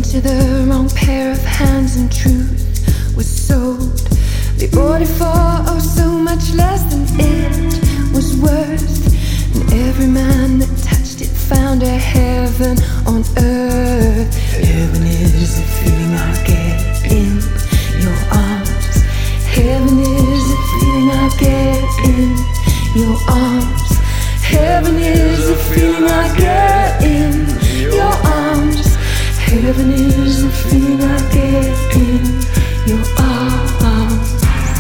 into the wrong pair of hands, and truth was sold. They bought it for oh so much less than it was worth. And every man that touched it found a heaven on earth. Heaven is the feeling I get in your arms. Heaven is the feeling I get in your arms. Heaven is the feeling I get in your arms. Heaven is the feeling I get in your arms.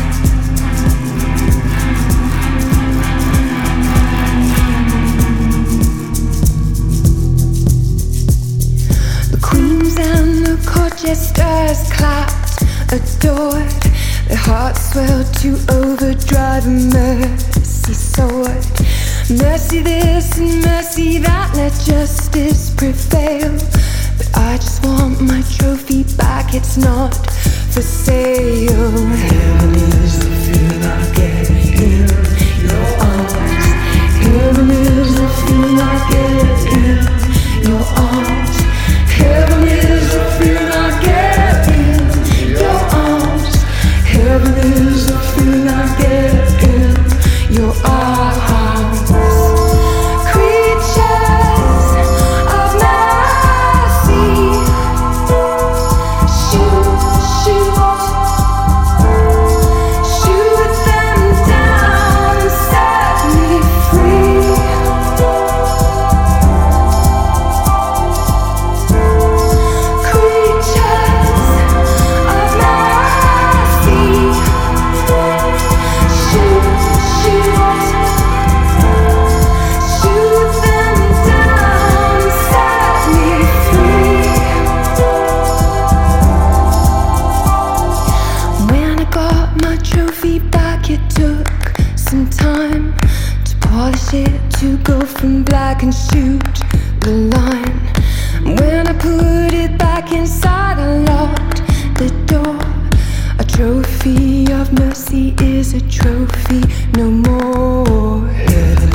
The queens and the court jesters clapped, adored. Their hearts swelled to overdrive, and mercy soared. Mercy this and mercy that, let justice prevail. But I just want my trophy back, it's not for sale. Heaven is the feeling I get in your arms. Heaven is the feeling I get in your arms. Heaven is the feeling I get in your arms. Heaven is the feeling I get in your arms. To go from black and shoot the line. When I put it back inside, I locked the door. A trophy of mercy is a trophy no more.